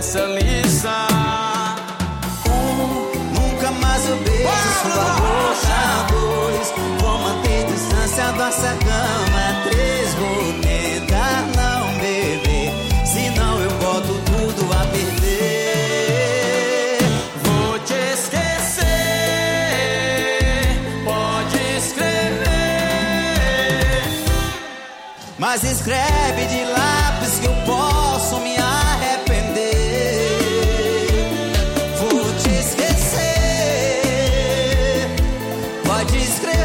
essa lição. Nunca mais eu beijo sua boca. 2, vou manter distância dessa cama. 3, vou tentar não beber, senão eu boto tudo a perder. Vou te esquecer, pode escrever, mas escreve de lápis que eu posso me arrepender. Vou te esquecer, pode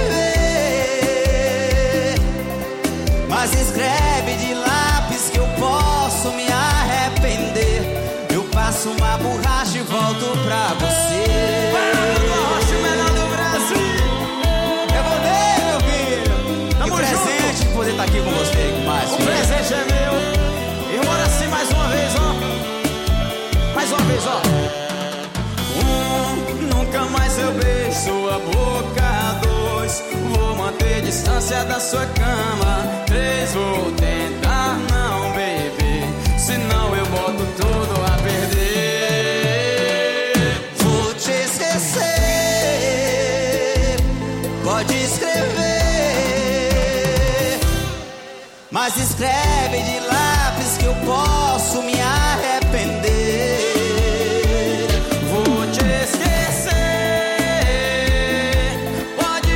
escrever, mas escreve de lápis que eu posso me arrepender. Eu passo uma borracha e volto pra você. Borracha, o melhor do Brasil. Eu vou ver, meu filho. Tamo Que presente junto. poder estar aqui com você, mais. O presente é meu. E bora assim mais uma vez, ó. Mais uma vez, ó. 1, nunca mais eu beijo sua boca. 2, vou manter distância da sua cama. 3, vou tentar não beber, senão eu boto tudo a perder. Vou te esquecer, pode escrever, mas escreve de lápis que eu posso me arrepender. Vou te esquecer, pode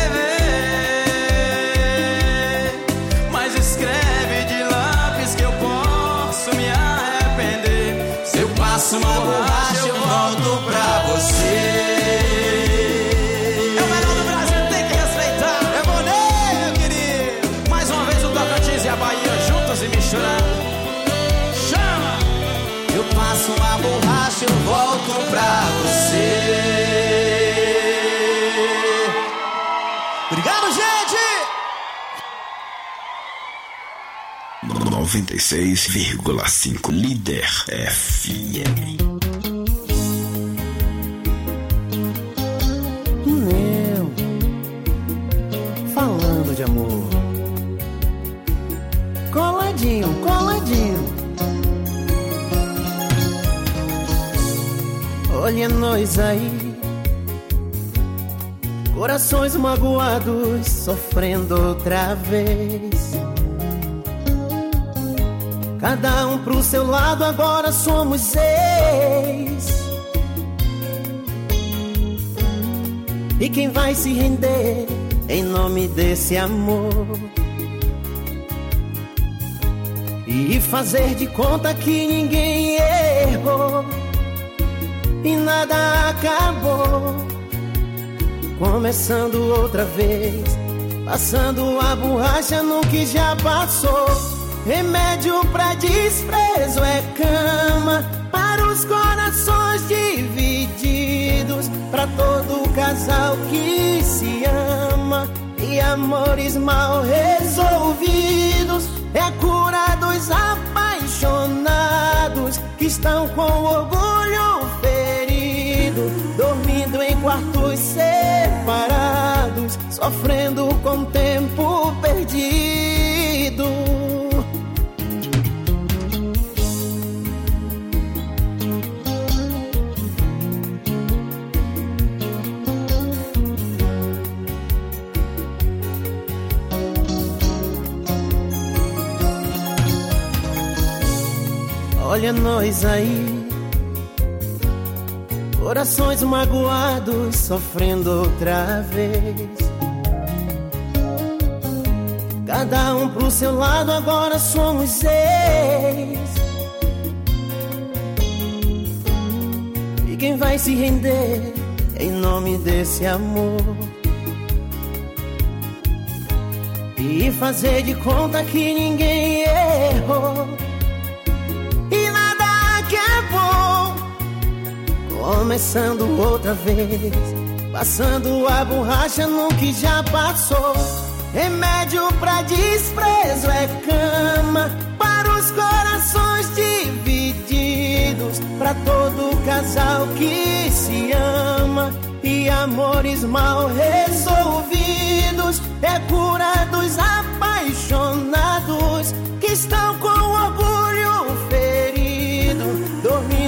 escrever, mas escreve de lápis que eu posso me arrepender. Se eu passo Uma borracha eu volto pra você. É o melhor do Brasil, tem que respeitar. Eu vou ler, meu querido. Mais uma vez o Tocantins e a Bahia juntos e misturados. Chama! Eu passo uma borracha eu volto pra você. Obrigado, gente! 96,5 Líder FM. Eu falando de amor, coladinho, coladinho. Olha nós aí, corações magoados, sofrendo outra vez. Cada um pro seu lado, agora somos 6. E quem vai se render em nome desse amor? E fazer de conta que ninguém errou e nada acabou. Começando outra vez, passando a borracha no que já passou. Remédio pra desprezo é cama para os corações divididos, pra todo casal que se ama. E amores mal resolvidos é a cura dos apaixonados que estão com orgulho ferido, dormindo em quartos separados, sofrendo com o tempo perdido. Olha nós aí, corações magoados, sofrendo outra vez. Cada um pro seu lado, agora somos 6. E quem vai se render em nome desse amor? E fazer de conta que ninguém errou e nada acabou. Começando outra vez, passando a borracha no que já passou. Remédio pra desprezo é cama para os corações divididos, pra todo casal que se ama. E amores mal resolvidos é a cura dos apaixonados que estão com orgulho ferido, dormindo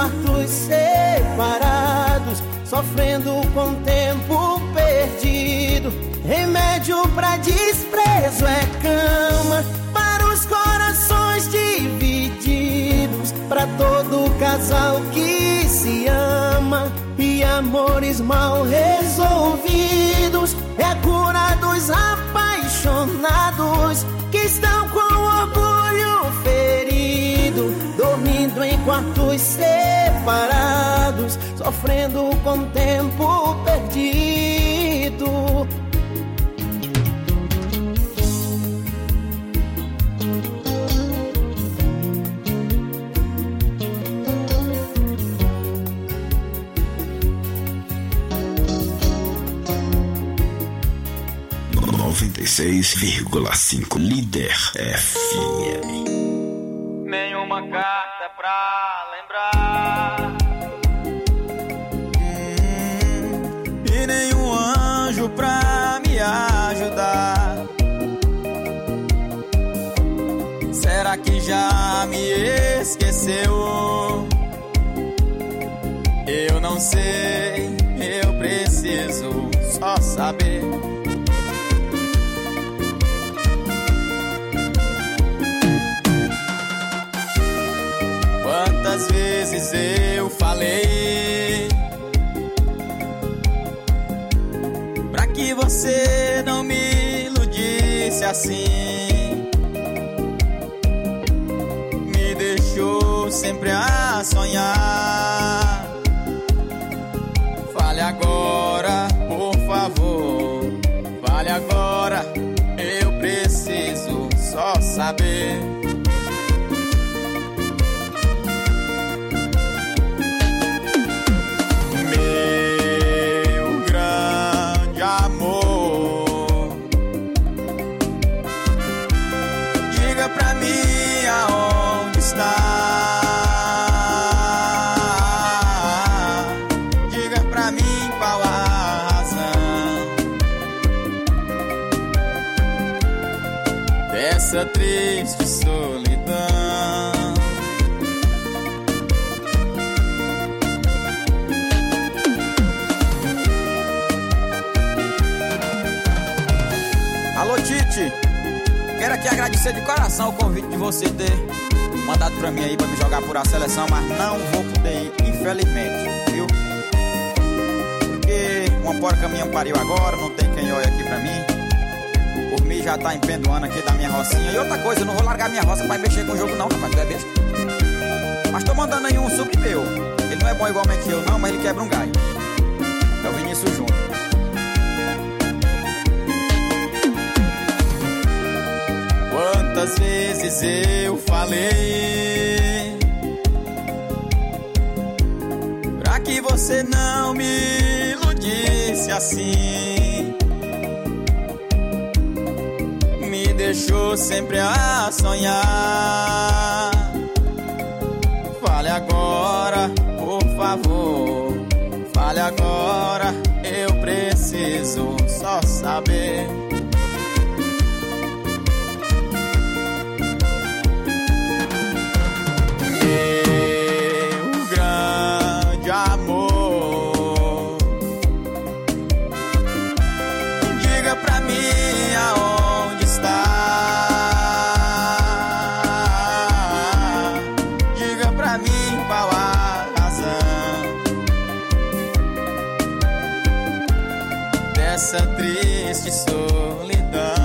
quartos separados, sofrendo com o tempo perdido. Remédio pra desprezo é cama para os corações divididos, pra todo casal que se ama. E amores mal resolvidos é a cura dos apaixonados que estão com o orgulho ferido, dormindo em quartos separados, sofrendo com o tempo perdido. (96,5) Líder FM. Nenhuma carta pra lembrar, E nenhum anjo pra me ajudar. Será que já me esqueceu? Eu não sei, eu preciso só saber. Quantas vezes eu falei pra que você não me iludisse assim, me deixou sempre a sonhar. Fale agora, por favor, fale agora, eu preciso só saber. Diga pra mim qual a razão dessa triste solidão. Alô, Tite, quero aqui agradecer de coração o convite de você ter mandado pra mim aí pra me jogar por a seleção, mas não vou poder ir, infelizmente, viu? Porque uma porca minha pariu agora, não tem quem olhe aqui pra mim. Por mim já tá empendoando aqui da minha rocinha. E outra coisa, eu não vou largar minha roça pra mexer com o jogo não, rapaz, tu é besta. Mas tô mandando aí um sub meu. Ele não é bom igualmente eu não, mas ele quebra um galho. É o Vinícius Júnior. Quantas vezes eu falei pra que você não me iludisse assim, me deixou sempre a sonhar. Fale agora, por favor, fale agora, eu preciso só saber. Meu grande amor, diga pra mim aonde está. Diga pra mim qual a razão dessa triste solidão.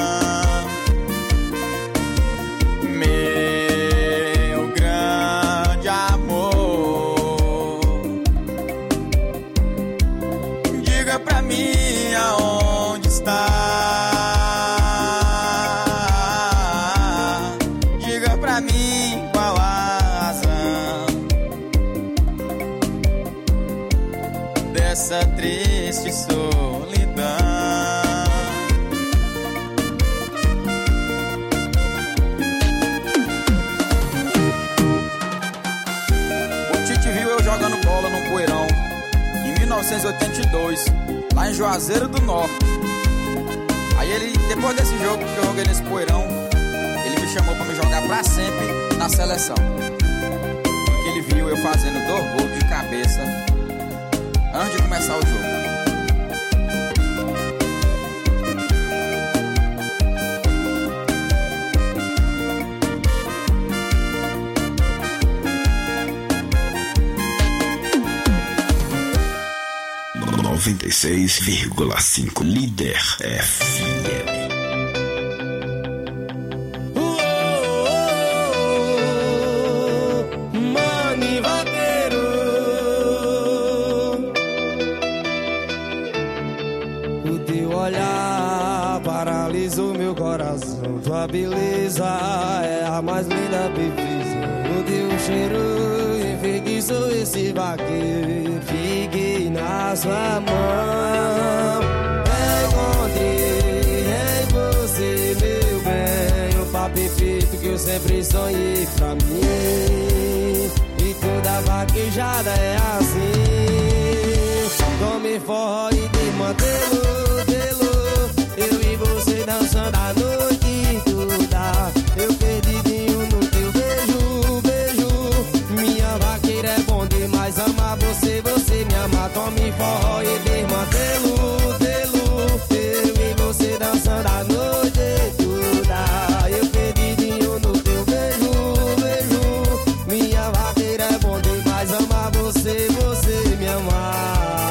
Pra mim aonde está. Diga pra mim qual a razão dessa triste solidão. O Tite viu eu jogando bola num poeirão em 1982, lá em Juazeiro do Norte. Aí ele, depois desse jogo que eu joguei nesse poeirão, ele me chamou pra me jogar pra sempre na seleção. Porque ele viu eu fazendo 2 cabeça antes de começar o jogo. Noventa e 96,5 Líder FM. Mani vaqueiro, o teu olhar paralisou meu coração. Tua beleza é a mais linda bebida. O teu cheiro enfeitiçou esse vaqueiro. Fiquei na sua mão. Encontrei em você, meu bem, o par perfeito que eu sempre sonhei pra mim. E toda vaquejada é assim. Tome forró e desmantelo, eu e você dançando a noite toda. Eu perdidinho no teu beijo. Minha vaqueira é bom demais, amar você, você me ama. Tome forró e desmantelo, eu e você dançando a noite toda. Eu perdidinho no teu beijo. Minha vaqueira é bom demais, amar você, você me ama.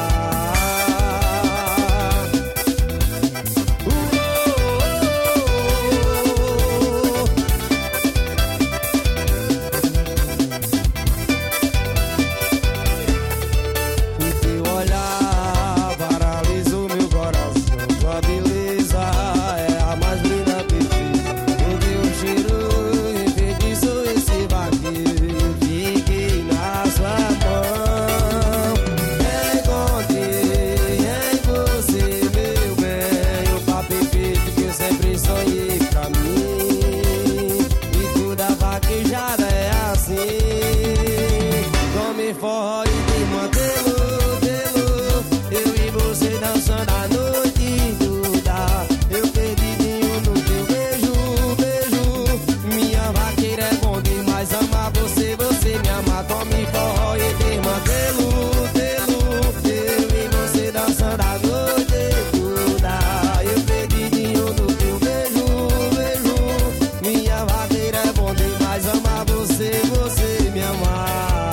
Forró e desmantelo, eu e você dançando a noite toda. Eu perdidinho no teu beijo. Minha vaqueira é bom demais, amar você, você me ama. Tome forró e desmantelo, eu e você dançando a noite toda. Eu perdidinho no teu beijo. Minha vaqueira é bom demais, amar você, você me ama.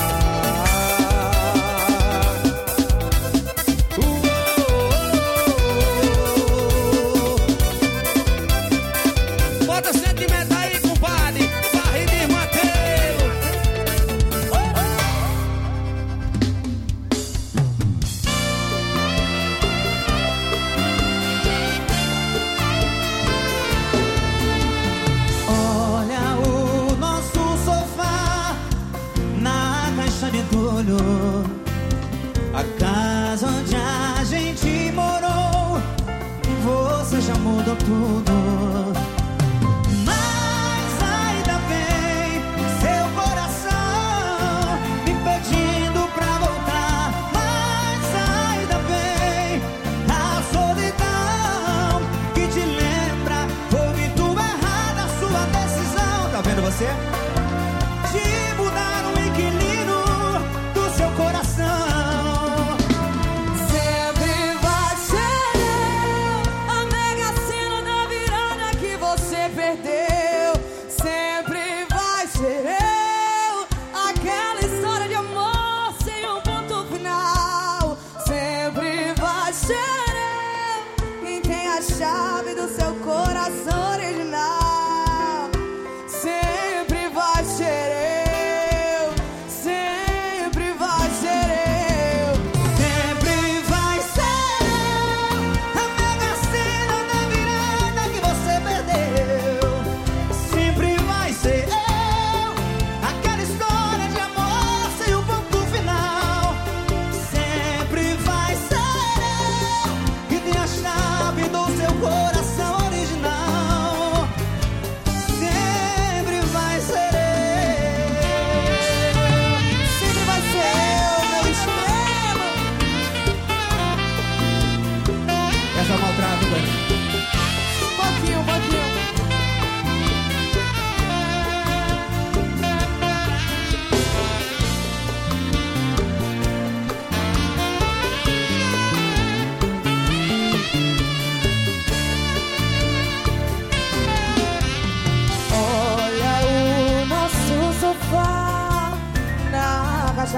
A casa onde a gente morou, você já mudou tudo. Mas ainda bem, seu coração me pedindo pra voltar. Mas ainda bem, a solidão que te lembra. Foi muito errada a sua decisão. Tá vendo você? De mudar o inquilino do seu coração.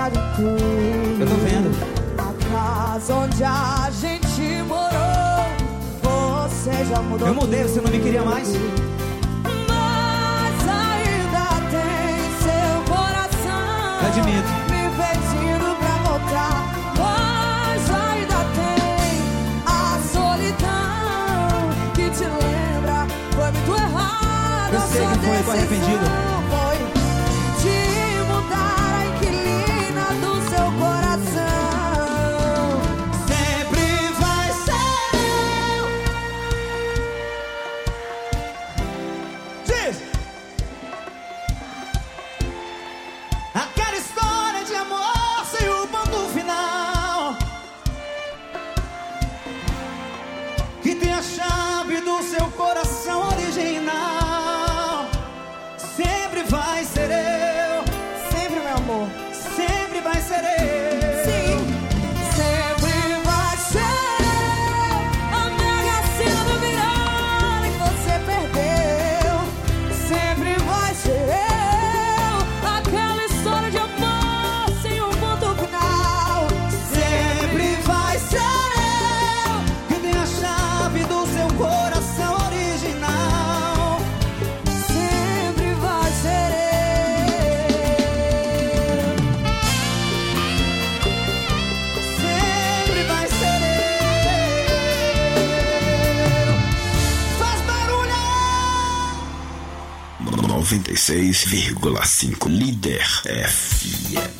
mudado tudo. Eu tô vendo. A casa onde a gente morou, você já mudou. Eu mudei, você não me queria mais. Mas ainda tem seu coração. Eu admito. Me pedindo pra voltar. Mas ainda tem a solidão que te lembra. Foi muito errado. Eu sei que foi, tô arrependido. Foi de mudar a inquilina do seu coração. Sempre vai ser. Diz! Aquela história de amor sem o ponto final, que tem a chave do seu coração original. Sempre vai ser eu. Sempre, meu amor. Sempre vai ser eu. Sim. Sempre vai ser a mega cena do milhão que você perdeu. Sempre vai ser eu, aquela história de amor sem um ponto final. Sempre vai ser eu, que tem a chave do seu coração original. Sempre vai ser eu. Sempre vai ser eu. Faz barulho! 96,5 Líder FM.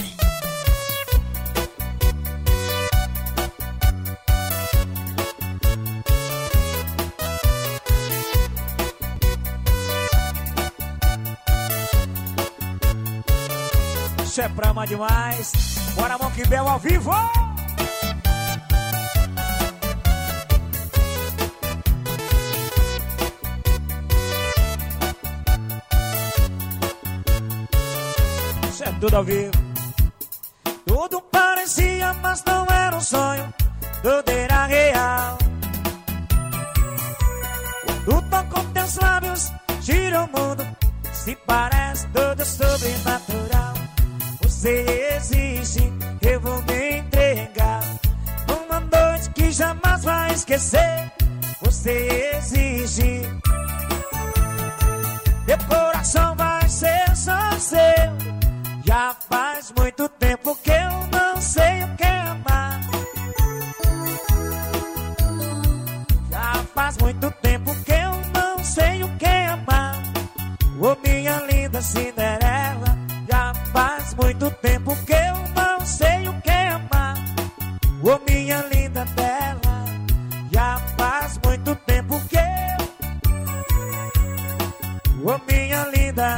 Isso é prama demais. Bora, Monkey Bell ao vivo. Isso é tudo ao vivo. Tudo parecia, mas não era um sonho. Tudo era real. Quando toco teus lábios, gira o mundo. Se parece tudo sobrenatural. Você existe, eu vou me entregar. Uma noite que jamais vai esquecer. Você existe. Meu coração vai ser só seu. Já faz muito tempo que eu não sei o que é amar. Já faz muito tempo que eu não sei o que é amar. Ô minha linda Cinderela, já faz muito tempo que eu não sei o que é amar. Ô minha linda Bela, já faz muito tempo que eu... Ô minha linda...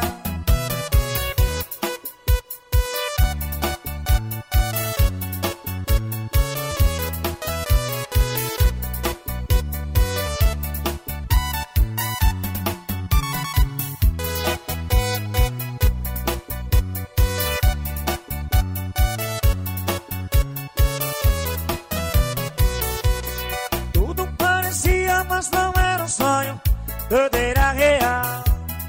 Tudo parecia, mas não era um sonho. Tudo era real.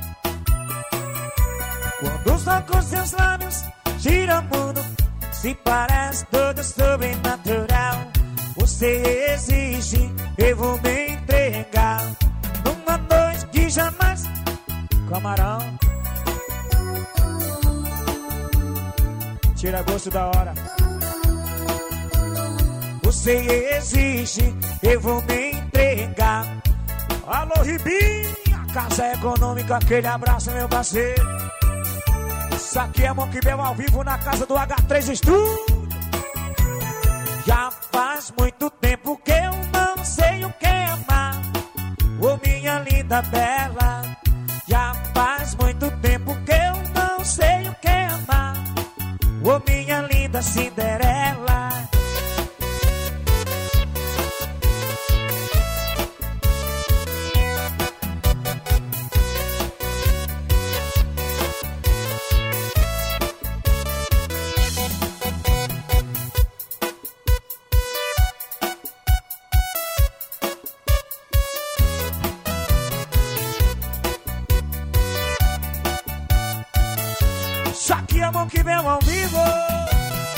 Quando os tocos seus lábios gira o mundo, se parece tudo sobrenatural. Você existe, eu vou me entregar. Numa noite que jamais... Camarão, tira gosto da hora. Você existe, eu vou me entregar. Alô, Ribinha, Casa Econômica, aquele abraço, meu parceiro. Isso aqui é Monkey Bell ao vivo na casa do H3 Studio. Já faz muito tempo que eu não sei o que é amar. Ô minha linda Bela, já faz muito tempo que eu não sei o que é amar. Ô minha linda Cinderela. Isso aqui é Monkey Bell ao vivo.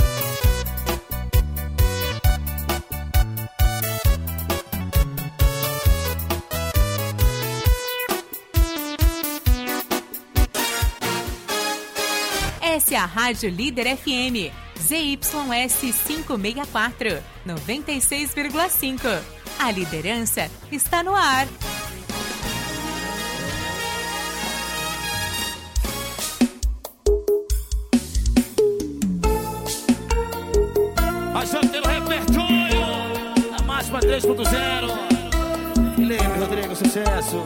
Sintonize a Rádio Líder FM, ZYS 564, 96,5. A liderança está no ar. Mas pelo repertório, a máxima 3.0. Felipe Rodrigo, sucesso.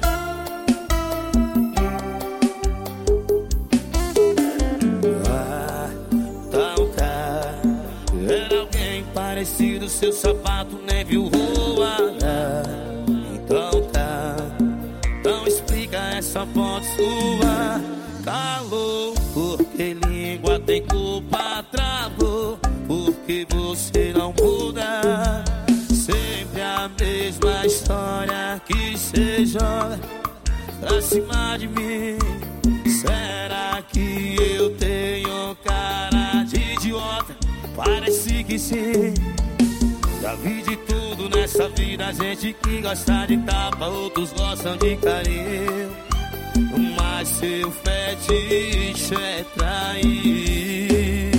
Era alguém parecido, seu sapato nem viu voar. Então tá, então explica essa foto sua. Calou, porque língua tem culpa. Travou, porque você não muda. Sempre a mesma história que cê joga pra cima de mim. Será que eu tenho cara de idiota? Parece que sim. Já vi de tudo nessa vida, gente que gosta de tapa, outros gostam de carinho. Mas seu fetiche é trair.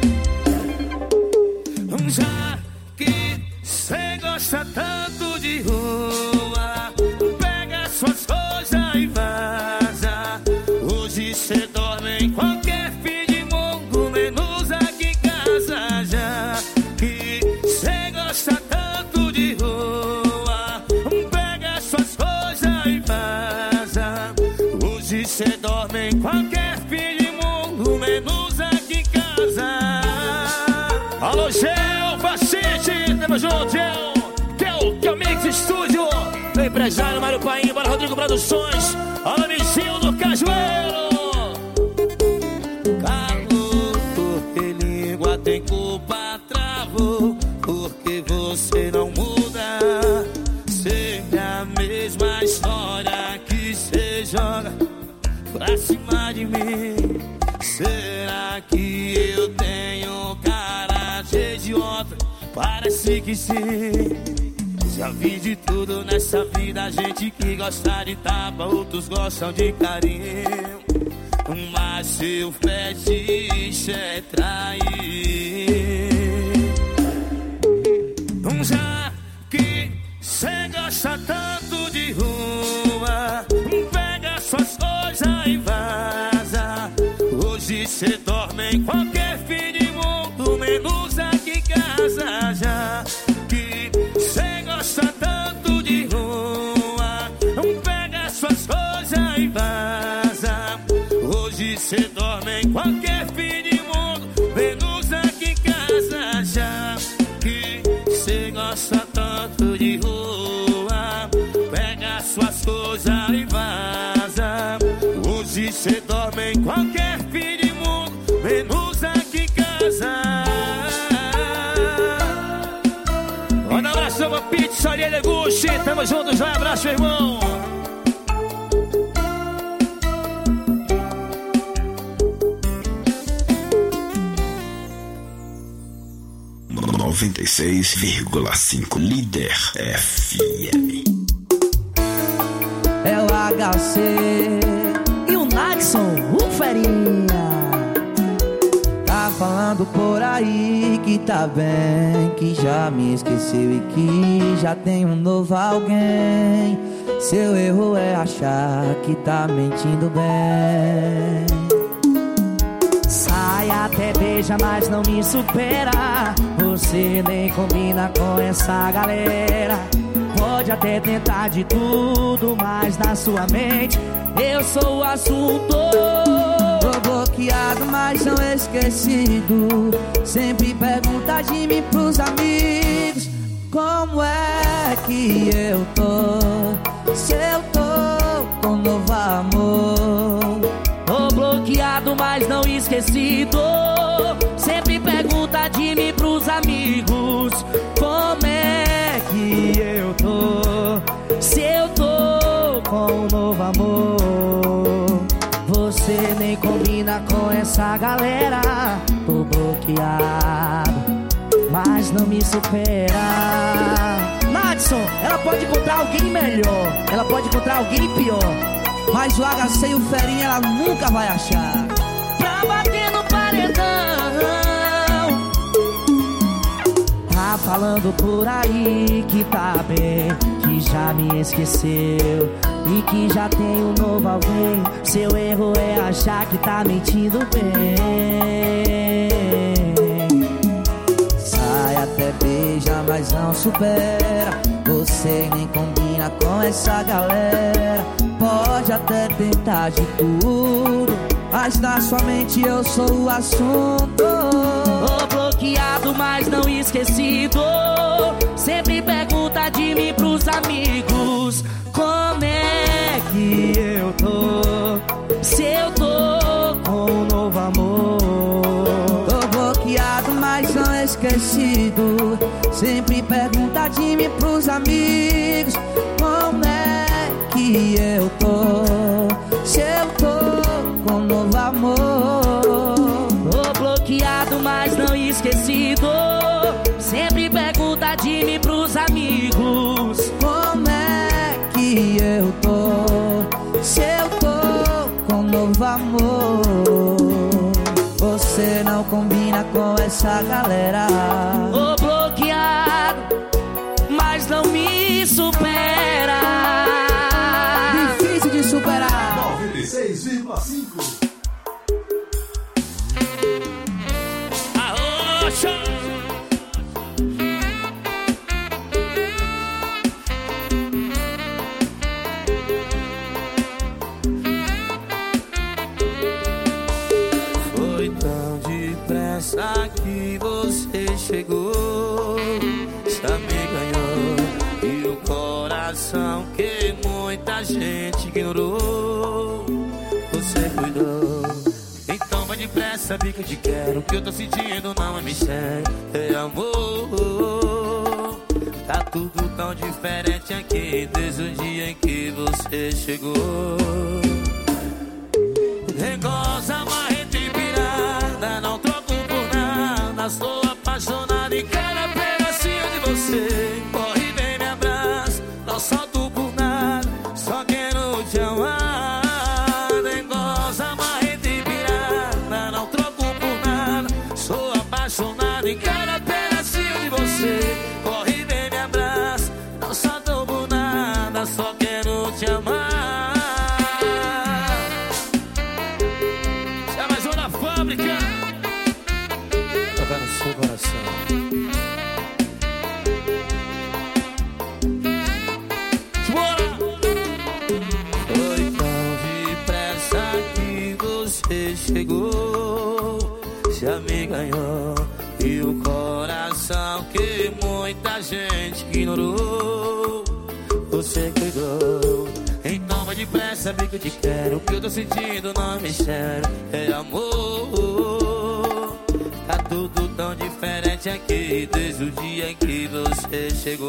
Já que cê gosta tanto de rua, pega suas coisas e vaza. Hoje cê dorme em qualquer fim de mundo, menos aqui em casa. Já que cê gosta tanto de rua, pega suas coisas e vaza. Hoje cê dorme em qualquer fim de mundo, menos aqui em casa. Alô, Gel, Facite, tamo junto, Gel. Que é o Mix Estúdio. O empresário Mário Paim, bora Rodrigo Produções. Alô, Mizinho do Cajueiro. Calou, porque língua tem culpa. Travou, porque você não muda. Sempre a mesma história que cê joga pra cima de mim. Será que eu tenho cara de idiota? Parece que sim. Já vi de tudo nessa vida, gente que gosta de tapa, outros gostam de carinho. Mas seu fetiche é trair. Já que cê gosta tanto de rua, pega suas coisas e vaza. Hoje cê dorme em qualquer fim de mundo, menos aqui em casa. Já que cê gosta tanto de rua, pega suas coisas e vaza. Hoje cê dorme em qualquer fim de mundo, menos aqui em casa. Já que cê gosta tanto de rua, pega suas coisas e vaza. Hoje cê dorme em qualquer fim de mundo, menos aqui em casa. Manda um abraço pra Pizzaria Deguste. Tamo juntos, vai, abraço, irmão. No 96,5 Líder FM. É o HC e o Naxon, o Ferinha. Tá falando por aí que tá bem, que já me esqueceu e que já tem um novo alguém. Seu erro é achar que tá mentindo bem. Sai até beija, mas não me supera. Você nem combina com essa galera. Pode até tentar de tudo, mas na sua mente eu sou o assunto. Tô bloqueado, mas não esquecido. Sempre pergunta de mim pros amigos: como é que eu tô? Se eu tô com novo amor. Tô bloqueado, mas não esquecido. Sempre pergunta de mim pros amigos: como é que eu tô? Se eu tô com um novo amor. Você nem combina com essa galera. Tô bloqueado, mas não me supera. Madison, ela pode encontrar alguém melhor, ela pode encontrar alguém pior, mas o HC e o Ferinha ela nunca vai achar. Pra bater no falando por aí que tá bem, que já me esqueceu e que já tem um novo alguém. Seu erro é achar que tá mentindo bem. Sai até beija, mas não supera. Você nem combina com essa galera. Pode até tentar de tudo, mas na sua mente eu sou o assunto. Tô bloqueado, mas não esquecido. Sempre pergunta de mim pros amigos: como é que eu tô? Se eu tô com um novo amor. Tô bloqueado, mas não esquecido. Sempre pergunta de mim pros amigos: como é que eu tô? Se eu tô com um novo amor. Tô bloqueado, mas não esquecido. Sempre pergunta de mim pros amigos: como é que eu tô? Se eu tô com um novo amor. Você não combina com essa galera. Tô bloqueado, mas não me supera. Difícil de superar. 96,5. Foi tão depressa que você chegou, já me ganhou. E o coração que muita gente ignorou, você cuidou. Então vai depressa, sabe que eu te quero. O que eu tô sentindo não é mistério, é amor. Tá tudo tão diferente aqui desde o dia em que você chegou. Regosa, marreta e pirada, não troco por nada. Sou apaixonado em cada pedacinho de você. Corre, vem, me abraça, não solto por nada, só quero te amar. Regosa, marreta e pirada, não troco por nada. Sou apaixonado em cada pedacinho de você. Corre, vem, me abraça, não solto por nada, só quero te amar. Tocar no seu coração. Foi tão depressa que você chegou, já me ganhou. E o coração que muita gente ignorou, você cuidou. Então vai depressa, sabe que eu te quero. O que eu tô sentindo não é mistério, é amor. Tá tudo tão diferente aqui desde o dia em que você chegou.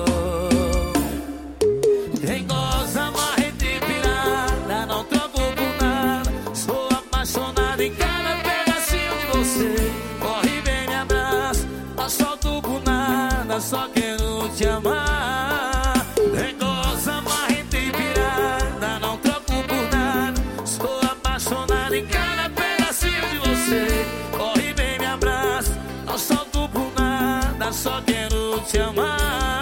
Regosa, marreta e pirada, não troco por nada. Sou apaixonado em cada pedacinho de você. Corre, vem, me abraça, não solto por nada, só quero te amar. Regosa, marreta e pirada, não troco por nada. Sou apaixonado em cada pedacinho de você. Corre, vem, me abraça, não solto por nada, só quero te amar.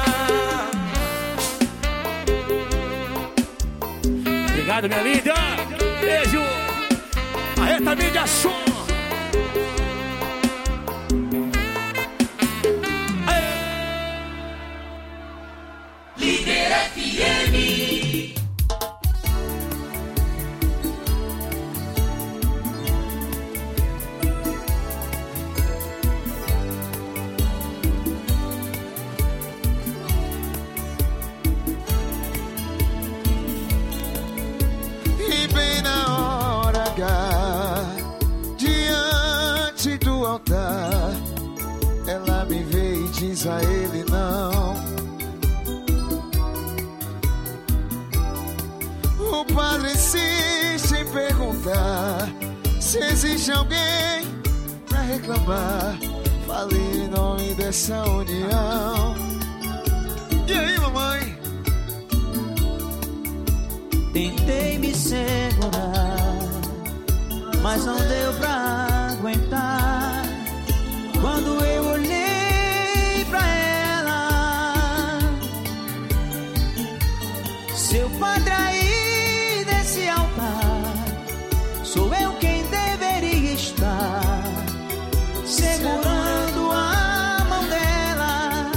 Obrigado, minha linda. Beijo. Marreta Mídia Som. Líder FM. E bem na hora H, diante do altar, ela me vê e diz a ele não. O padre insiste em perguntar se existe alguém pra reclamar. Falei em nome dessa união. E aí, mamãe? Tentei me segurar, mas não deu pra aguentar. Quando eu olhei pra segurando a mão dela.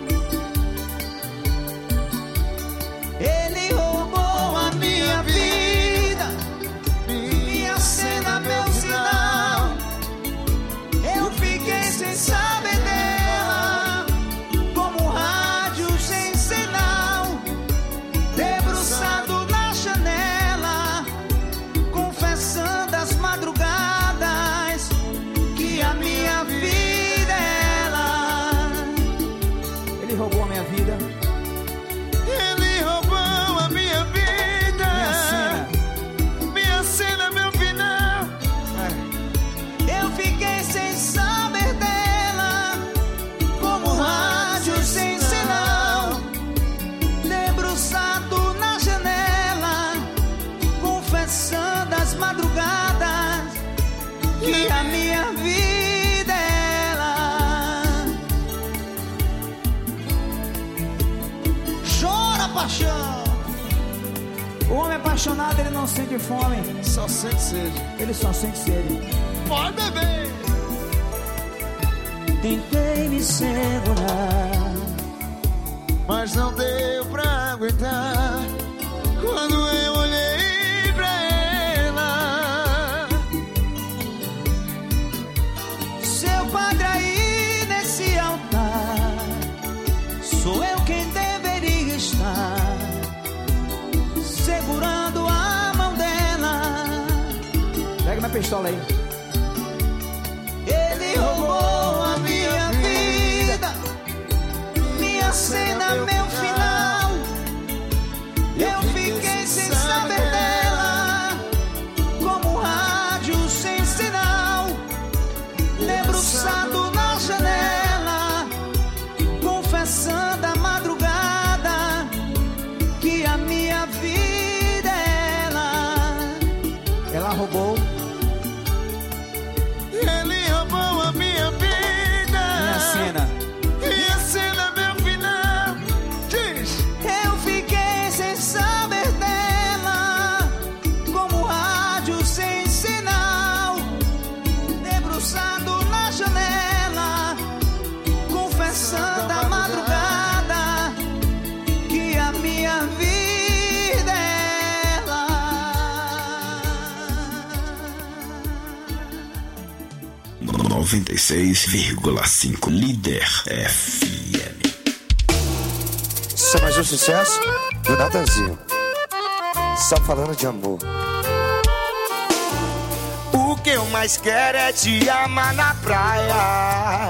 Ele roubou a minha vida, minha cena, meu sinal. Eu fiquei sem saber dela, como um rádio sem sinal, debruçado na janela, confessando as madrugadas que a minha vida é ela. Ele roubou a minha vida. Ele roubou a minha vida, minha cena, meu final. Eu fiquei sem saber dela, como um rádio sem sinal, debruçado na janela, confessando as madrugadas que a minha vida é ela. Chora, paixão. O homem apaixonado, ele não sente fome. Só sente sede. Ele só sente sede. Pode beber. Tentei me segurar, Mas não deu pra aguentar quando eu olhei pra ela. seu padre aí nesse altar, sou eu quem deveria estar segurando a mão dela. Pega minha pistola aí. Ele roubou a minha vida, minha cena, meu final. Eu fiquei sem saber dela, como um rádio sem sinal, debruçado na janela, confessando a madrugada que a minha vida é ela. Ela roubou Ele roubou a minha vida, minha cena. minha cena, meu final. Diz. Eu fiquei sem saber dela, como um rádio sem sinal, debruçado na janela, confessando a madrugada que a minha vida é ela. 96,5 Líder FM. Isso é mais um sucesso do Natanzinho. Só falando de amor. O que eu mais quero é te amar na praia.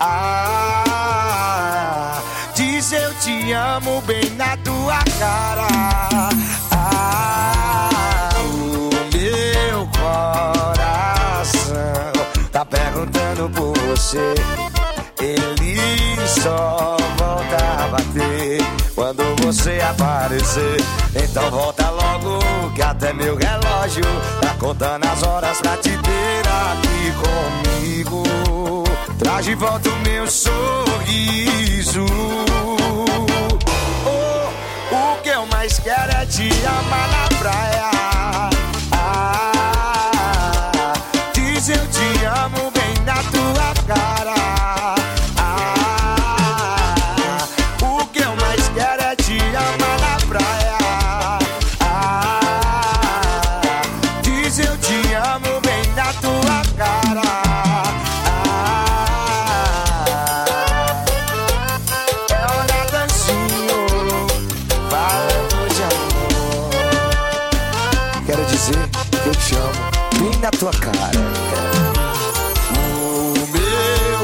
Diz eu te amo bem na tua cara. O meu coração tá perguntando por você. Ele só volta a bater quando você aparecer. Então volta logo, que até meu relógio tá contando as horas pra te ter aqui comigo. Traz de volta o meu sorriso. O que eu mais quero é te amar na praia. Diz eu te amo bem na tua cara. O que eu mais quero é te amar na praia. Diz eu te amo bem na tua cara. É o Natanzinho falando de amor. Quero dizer que eu te amo bem na tua cara. O meu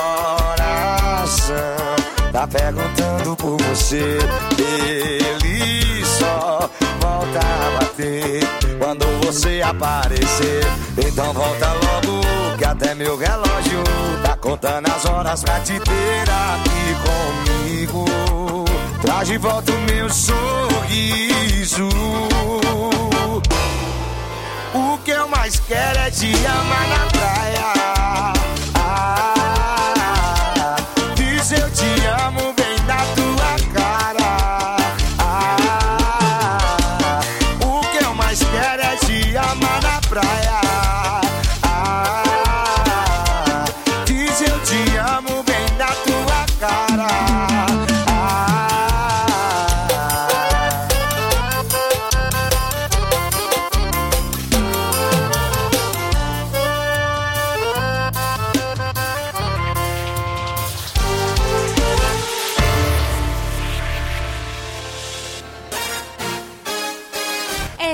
coração tá perguntando por você. Ele só volta a bater quando você aparecer. Então volta logo, que até meu relógio tá contando as horas pra te ter aqui comigo. Traz de volta o meu sorriso. O que eu mais quero é te amar na praia. Diz eu te amo bem na tua cara. O que eu mais quero é te amar na praia. Diz eu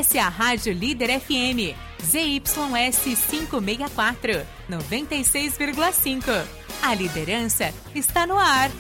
Acesse a Rádio Líder FM, ZYS 564, 96,5. A liderança está no ar.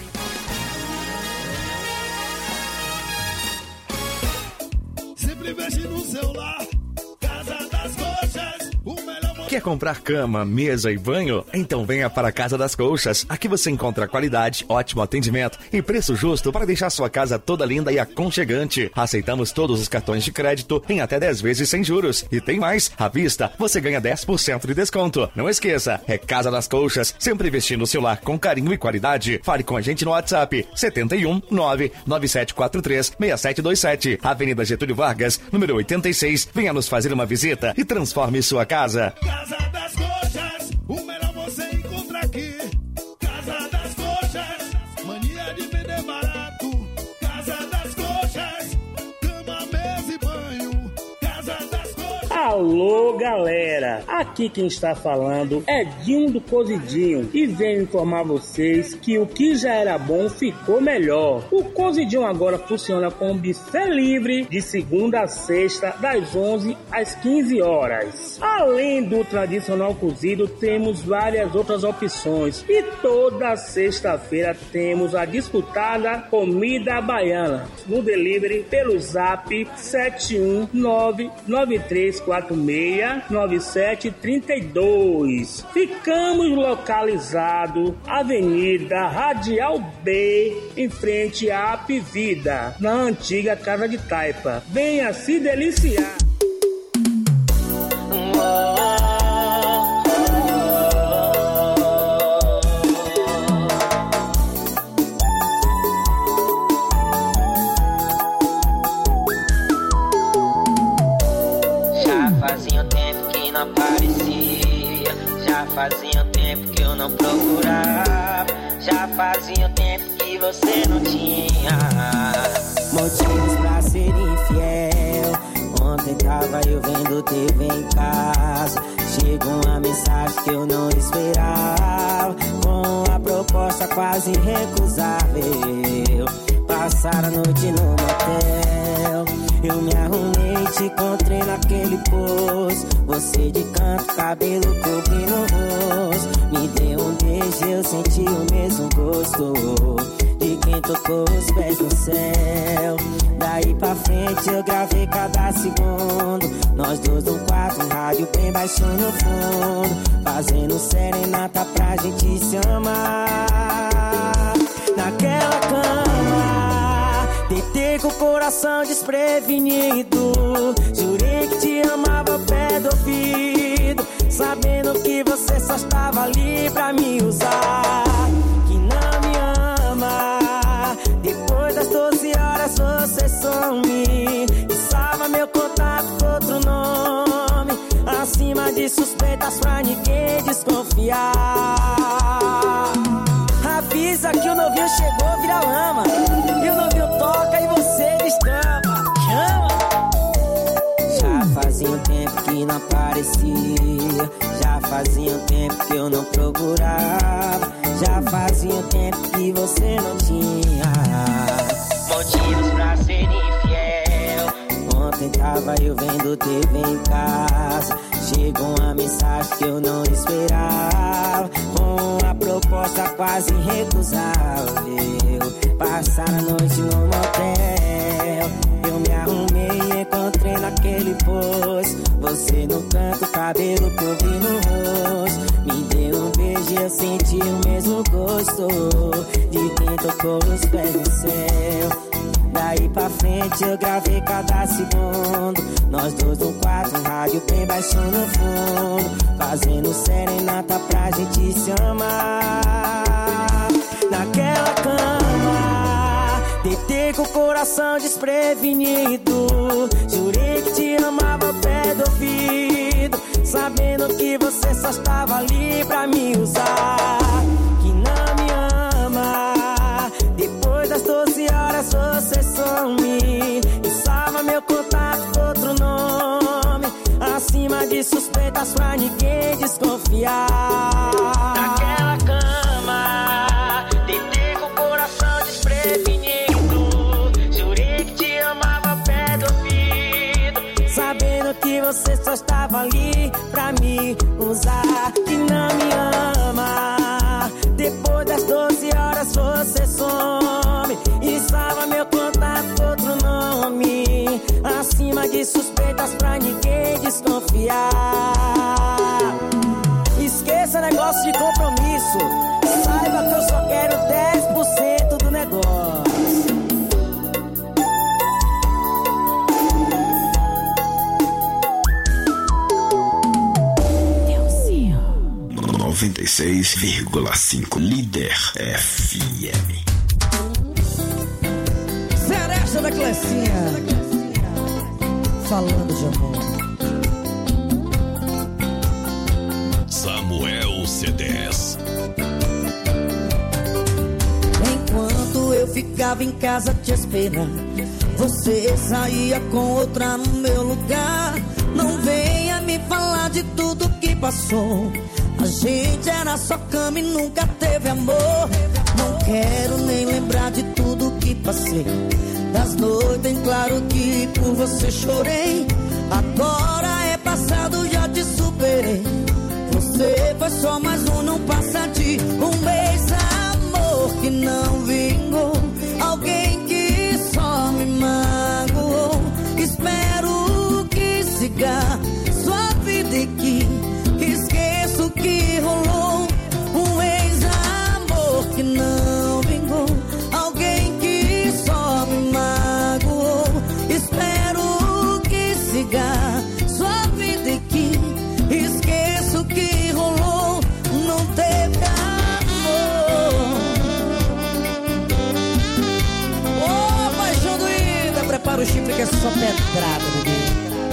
Sempre investe no celular, Casa das Coxas, o melhor. Quer comprar cama, mesa e banho? Então venha para a Casa das Colchas. Aqui você encontra qualidade, ótimo atendimento e preço justo para deixar sua casa toda linda e aconchegante. Aceitamos todos os cartões de crédito em até 10 vezes sem juros. E tem mais, à vista você ganha 10% de desconto. Não esqueça, é Casa das Colchas, sempre investindo no seu lar com carinho e qualidade. Fale com a gente no WhatsApp 71 99743 6727, Avenida Getúlio Vargas, número 86. Venha nos fazer uma visita e transforme sua casa. Casa das Coxas, o melhor você encontra aqui. Casa das Coxas, mania de vender barato. Casa das Coxas, cama, mesa e banho. Casa das Coxas. Alô, galera, aqui quem está falando é Dinho do Cozidinho e venho informar vocês que o que já era bom ficou melhor. O Cozidinho agora funciona com buffet livre de segunda a sexta, das 11 às 15 horas. Além do tradicional cozido, temos várias outras opções e toda sexta-feira temos a disputada comida baiana no delivery pelo zap 71993469732. Ficamos localizados Avenida Radial B, em frente à Apivida, na antiga Casa de Taipa. Venha se deliciar. Fazia um tempo que não aparecia, já fazia um tempo que eu não procurava, já fazia um tempo que você não tinha motivos pra ser infiel. Ontem tava eu vendo TV em casa, chegou uma mensagem que eu não esperava, com a proposta quase recusável. Passar a noite no motel, eu me arrumei, te encontrei naquele posto. Você de canto, cabelo cobrindo o rosto. Me deu um beijo, eu senti o mesmo gosto de quem tocou os pés no céu. Daí pra frente eu gravei cada segundo, nós dois no quarto, um rádio bem baixo no fundo, fazendo serenata pra gente se amar. Naquela cama, deitei com o coração desprevenido, jurei que te amava ao pé do ouvido, sabendo que você só estava ali pra me usar, que não me ama. Depois das 12 horas você some e salva meu contato com outro nome, acima de suspeitas pra ninguém desconfiar. Avisa que o novinho chegou, vira lama, e o novinho toca e você destampa. Chama! Já fazia um tempo que não aparecia, já fazia um tempo que eu não procurava, já fazia um tempo que você não tinha motivos pra ser infiel. Ontem tava eu vendo TV em casa, chegou uma mensagem que eu não esperava, com a proposta quase recusável. Passar a noite no motel, eu me arrumei e encontrei naquele posto. Você no canto, cabelo cobrindo o rosto. Me deu um beijo e eu senti o mesmo gosto de quem tocou os pés no céu. Daí pra frente eu gravei cada segundo, nós dois no quarto, um rádio bem baixo no fundo, fazendo serenata pra gente se amar. Naquela cama, deitei com o coração desprevenido, jurei que te amava ao pé do ouvido, sabendo que você só estava ali pra me usar, que não me ama. Depois das 12 horas você some e salva meu contato com outro nome, acima de suspeitas pra ninguém desconfiar. Naquela cama, deitei com o coração desprevenido, jurei que te amava ao pé do ouvido, gosto de compromisso. Saiba que eu só quero 10% do negócio. 96,5 Líder FM. Seresta da Clecinha, falando de amor. Samuel C10. Enquanto eu ficava em casa te esperando, você saía com outra no meu lugar. Não venha me falar de tudo que passou. A gente era só cama e nunca teve amor. Não quero nem lembrar de tudo que passei. Das noites em claro que por você chorei. Agora é passado, já te superei. Você foi só mais um, não passa de um mês. Amor que não vingou, alguém que só me magoou. Espero que siga sua vida e que esqueça o que rolou. Um ex-amor que não vingou, alguém que só me magoou. Espero que siga sua vida e que esqueça o que rolou. Não teve amor. Ô, paixão doída, prepara o chifre que é só pedrada, bebê.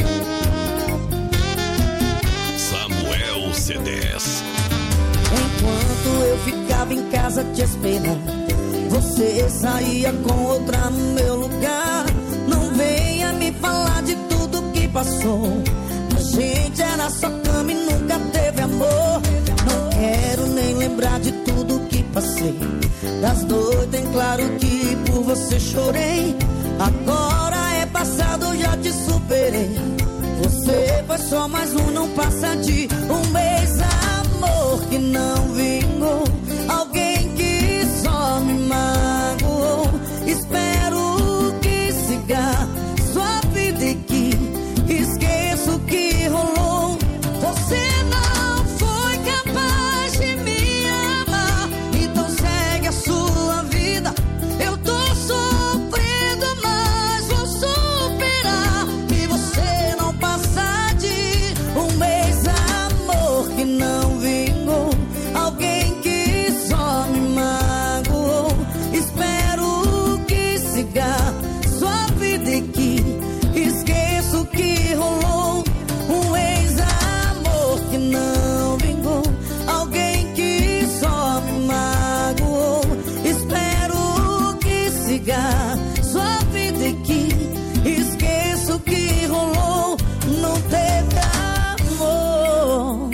Samuel C10. Enquanto eu ficava em casa te esperando, você saía com outra no meu lugar. Não venha me falar de tudo que passou. A gente era só cama e nunca teve amor. Não quero nem lembrar de tudo que passei. Das noites em claro que por você chorei. Agora é passado, já te superei. Você foi só mais um, não passa de um mês. Amor que não vingou, alguém que só me magoou. Espero que siga sua vida e que esqueça o que rolou. Você não foi capaz de me amar, então segue a sua vida. Eu tô sofrendo, mas vou superar. E você não passa de um mês. Amor que não vingou, alguém que só me magoou. Espero que siga sua vida e que esqueça o que rolou. Um ex-amor que não vingou, alguém que só me magoou. Espero que siga sua vida e que esqueça o que rolou. Não teve amor.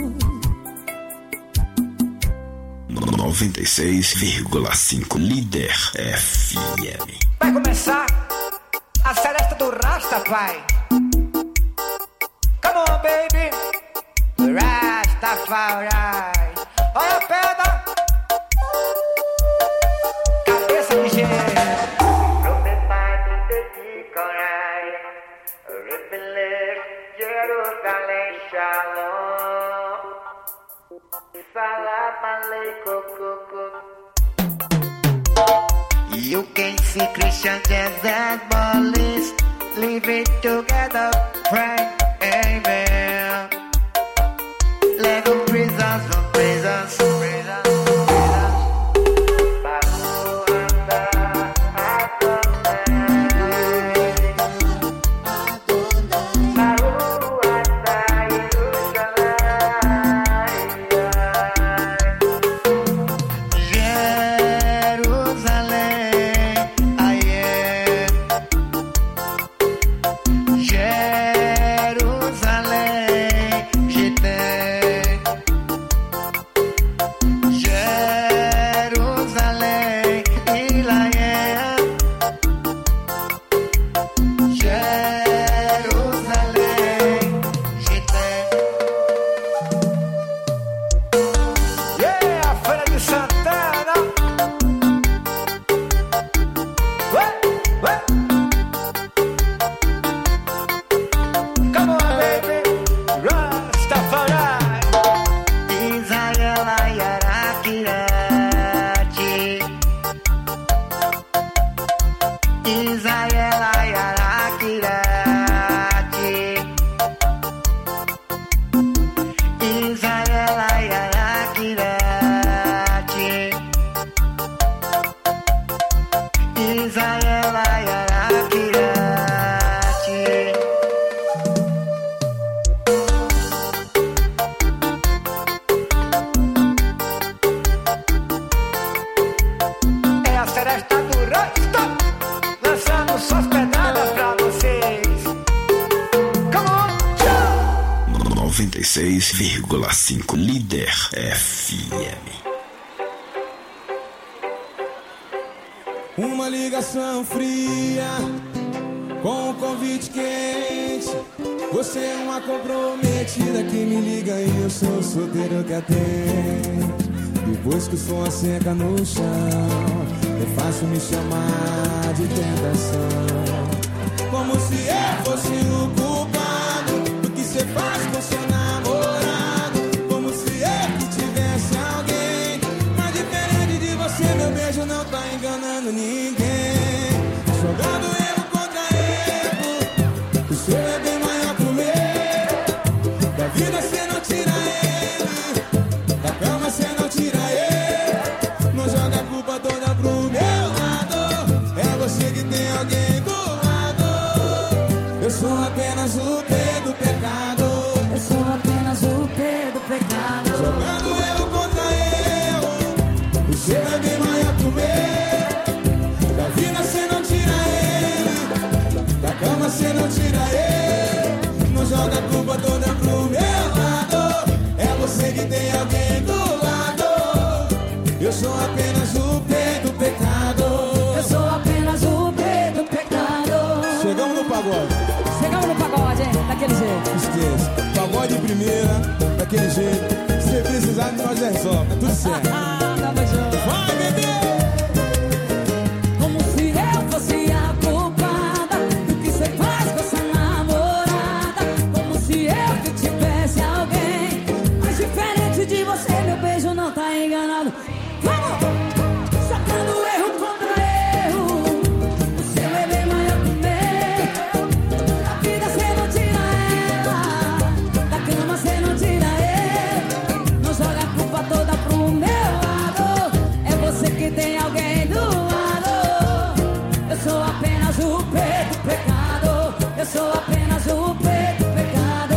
96,5 Líder FM. Vai começar a seresta do Rastafari. Come on, baby. Rastafari. Olha a pedra. Cabeça de gênio. Jerusalém, Shalom. Salam aleikum. You can see Christians and police living together, pray, amen. Let them prisons for prisons, prisons. 96,5 Líder FM. Uma ligação fria com um convite quente. Você é uma comprometida que me liga e eu sou solteiro que atende. Depois que o som asseca no chão, é fácil me chamar de tentação. Como se eu fosse o culpado do que você faz com seu namorado. Como se eu que tivesse alguém. Mas diferente de você, meu beijo não tá enganando ninguém. Jogando erro contra erro, o seu é bem maior que o meu. Da vida cê não tira ele, da cama cê não tira ele. Não joga a culpa toda pro meu lado. É você que tem alguém do lado. Eu sou apenas o P do pecado. Eu sou apenas o P do pecado. Jogando erro contra erro, o seu é bem maior que o meu. Da vida cê não tira ele, da cama cê não tira ele. Não joga a culpa toda pro meu lado. É você que tem alguém do lado. Eu sou apenas o P do pecado. Eu sou apenas o P do pecado. Chegamos no pagode. Chegamos no pagode, hein? Daquele jeito. Esqueça. Pagode de primeira, daquele jeito. Se precisar de nós resolve, tá tudo certo. Tamo junto. Vai, bebê! Como se eu fosse a culpada do que você faz com essa namorada. Como se eu que tivesse alguém. Mas diferente de você, meu beijo não tá enganado. Vamos! Sacando erro contra erro, o seu é bem maior que o meu. Da vida cê não tira ela, da cama cê não tira ele. Não joga a culpa toda pro meu lado. É você que tem alguém do lado. Eu sou apenas o P do pecado. Eu sou apenas o P do pecado.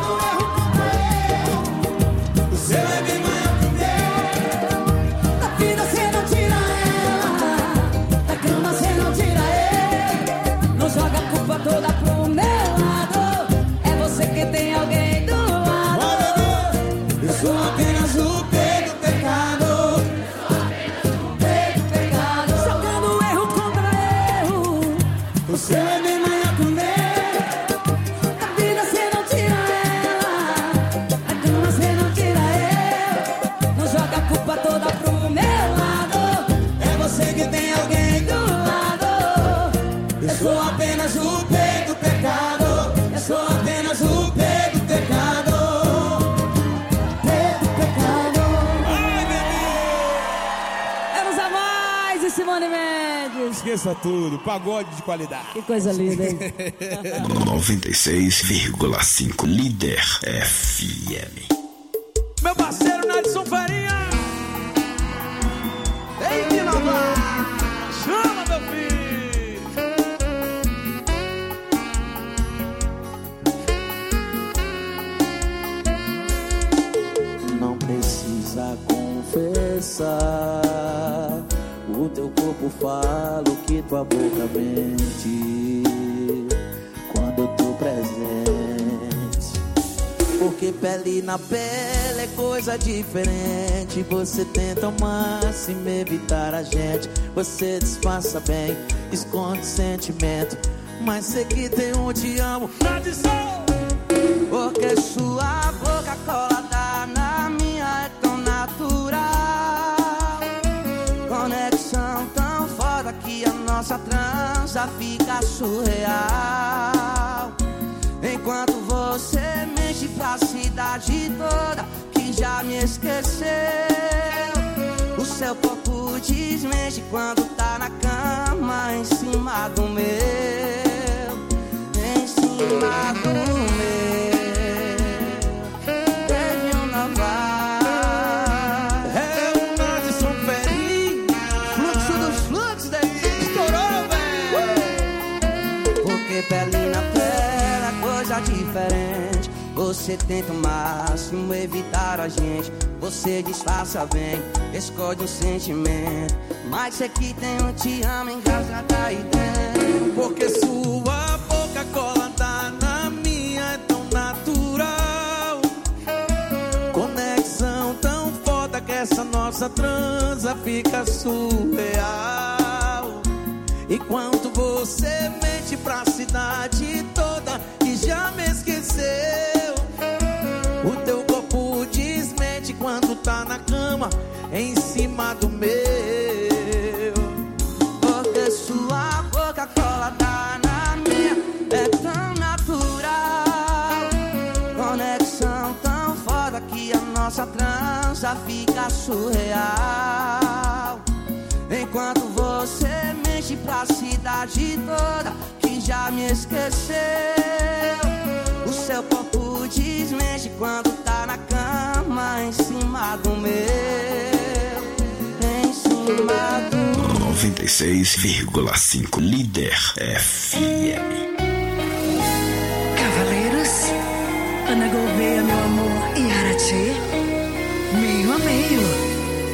O seu é bem maior que o meu. Da vida cê não tira ela, da cama cê não tira ele. Não joga a culpa toda pro meu lado. É você que tem alguém do lado. Eu sou apenas o P do pecado. P do pecado. Jogando erro contra erro, O seu é bem maior que o meu. da vida cê não tira ela, da cama cê não tira ele. Não joga a culpa toda pro meu lado. É você que tem alguém do lado. Eu sou apenas o P do pecado. Eu sou apenas o P do pecado. P do pecado. Ai, bebê! Menos a mais e Simone Mendes. Esqueça tudo, pagode de qualidade. Que coisa linda, hein? 96,5 Líder FM. Meu parceiro Nelson Farinha, tem que inovar. Chama, meu filho. Não precisa confessar. O teu corpo fala o que tua boca mente quando eu tô presente. Porque pele na pele é coisa diferente. Você tenta ao máximo evitar a gente. Você disfarça bem, esconde sentimento, mas sei que tem um te amo. Porque sua boca colada na minha é tão natural. Conexão tão foda que a nossa transa fica surreal. Enquanto você mente pra cidade toda que já me esqueceu. seu corpo desmexe quando tá na cama em cima do meu, em cima do meu. Teve um naval. É o Madison Ferrinho, fluxo dos fluxos, estourou, velho. Porque pele na pele é coisa diferente. Você tenta o máximo evitar a gente. Você disfarça bem, esconde um sentimento, mas sei que tem um te amo engasgado aí dentro. Porque sua boca colada na minha é tão natural. Conexão tão foda que essa nossa transa fica surreal. Enquanto você mente pra cidade toda que já me esqueceu, o teu corpo desmente quando tá na cama em cima do meu. Porque sua boca colada na minha é tão natural. Conexão tão foda que a nossa transa fica surreal. Enquanto você mexe pra cidade toda que já me esqueceu, o seu corpo desmexe quando tá na cama em cima do meu, em cima do 96,5 Líder FM. Cavaleiros, Ana Gouveia, meu amor, e Arati, meio a meio.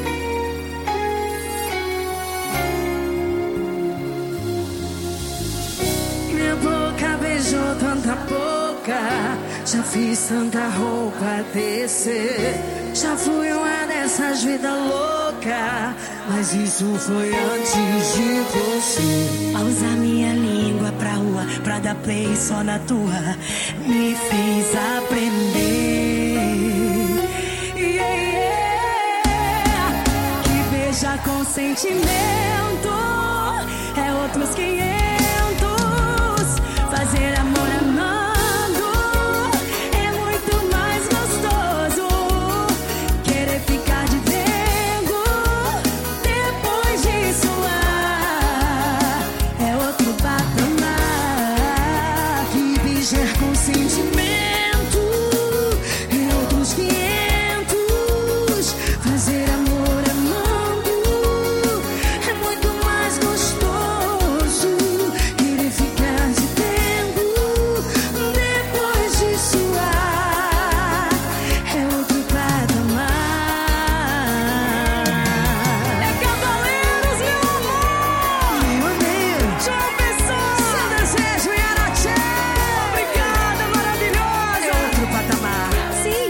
Minha boca beijou tanta boca, já fiz tanta roupa descer. Já fui uma dessas vidas loucas, mas isso foi antes de você. Ao usar minha língua pra rua, pra dar play só na tua, me fez aprender. Yeah, yeah. Que beija com sentimento é outros 500. Fazer amor amando é muito mais gostoso. Querer ficar de dengo depois de suar é outro patamar. Que beijar com sentimento é outros 500. Fazer amor amando é muito mais gostoso. Querer ficar de depois de suar é outro patamar. É Cavaleiros, meu amor, meu Deus. João Pessoa, seu desejo e Arati. Obrigada, maravilhosa. É outro patamar. Sim.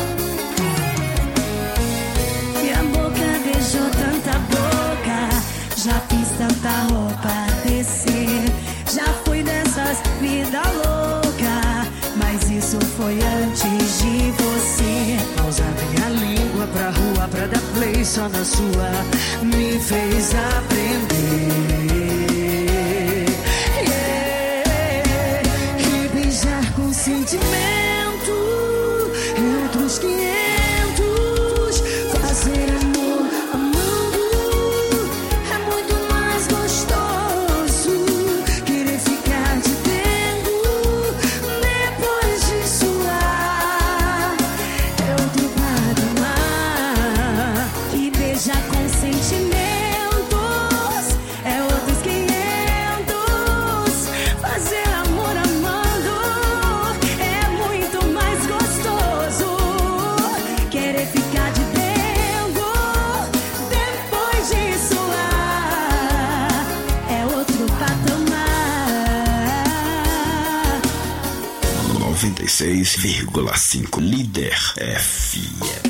Minha boca beijou tanta boca, já fiz tanta roupa descer. Já fui dessas vida louca, mas isso foi antes de você. Ao usar minha língua pra rua, pra dar play só na sua, me fez aprender. Yeah. Que beijar com sentimento é outros 500. Fazer amor amando é muito mais gostoso. Querer ficar de dengo depois de suar é outro patamar. Que beijar com sentimentos é outros 500. Fazer amor amando é muito mais gostoso. Querer ficar de dengo depois de suar é outro patamar. 96,5 Líder FM.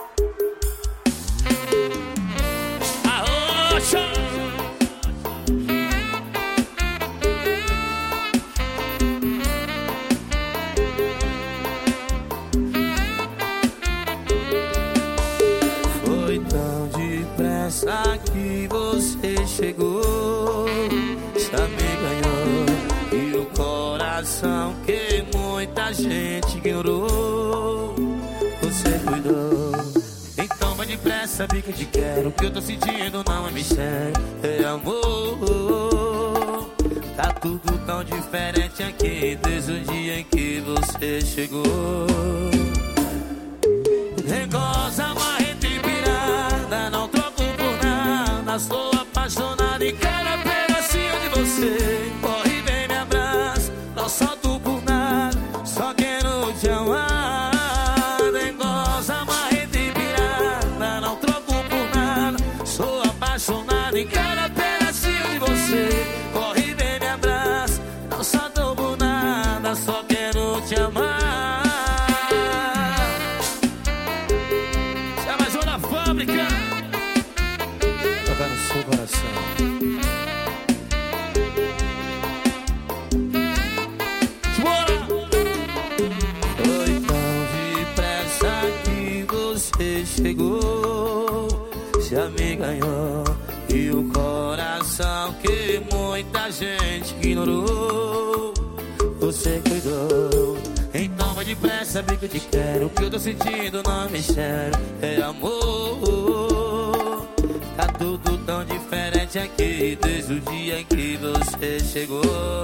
Foi tão depressa que você chegou, já me ganhou. E o coração que muita gente ignorou, você cuidou. Então vai depressa sabe que eu te quero. O que eu tô sentindo não é mistério, é amor. Tá tudo tão diferente aqui desde o dia em que você chegou. Regosa, marreta e pirada, não troco por nada. Sou apaixonado em cada pedacinho de você. Corre, vem, me abraça, não solto por nada, só quero te amar. Regosa, marreta e pirada, não troco por nada. Sou apaixonado em cada pedacinho de você. Corre, vem, me abraça, não solto por nada, só quero te amar. Toca no seu coração. Bora! Foi tão depressa que você chegou, já me ganhou. E o coração que muita gente ignorou, você cuidou. Então vai depressa, sabe que eu te quero. O que eu tô sentindo não é mistério, é amor. Tá tudo tão diferente aqui desde o dia em que você chegou.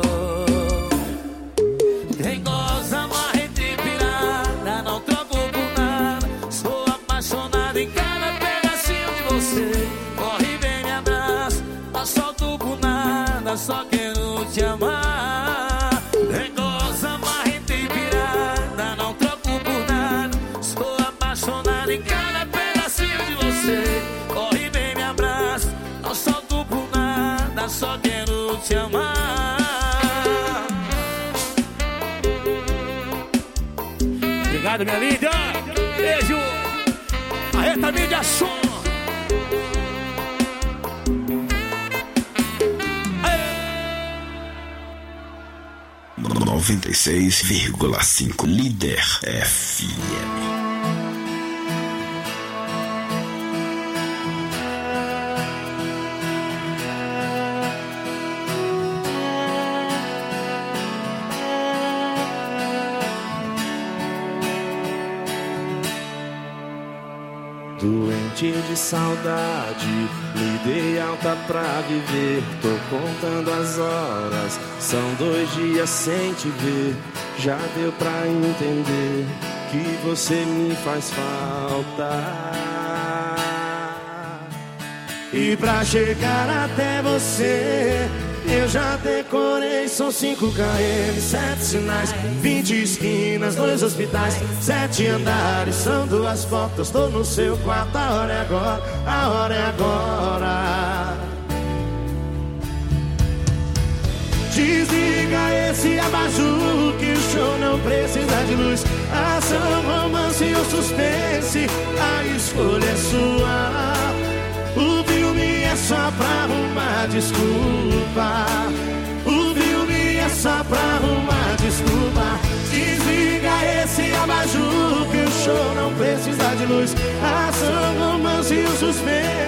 Regosa, marreta e pirada, não troco por nada. Sou apaixonado em cada pedacinho de você. Corre, vem, me abraça, não solto por nada, só quero te amar. Regosa, marreta e pirada, não troco por nada. Sou apaixonado em cada pedacinho de você. Corre, vem, me abraça, não solto por nada, só quero te amar. Obrigado, minha linda. Beijo. Marreta Mídia Som. 96,5 Líder FM. Doente de saudade, me dei alta pra viver. Tô contando as horas, são 2 dias sem te ver. Já deu pra entender que você me faz falta. E pra chegar até você, eu já decorei, são 5 km, 7 sinais, 20 esquinas, 2 hospitais, 7 andares, são 2 fotos, tô no seu quarto, a hora é agora, a hora é agora. Desliga esse abajur que o show não precisa de luz. Ação, romance ou suspense, a escolha é sua. O filme é só pra arrumar desculpa. O filme é só pra arrumar desculpa. Desliga esse abajur que o show não precisa de luz. Ação, romance e o suspense.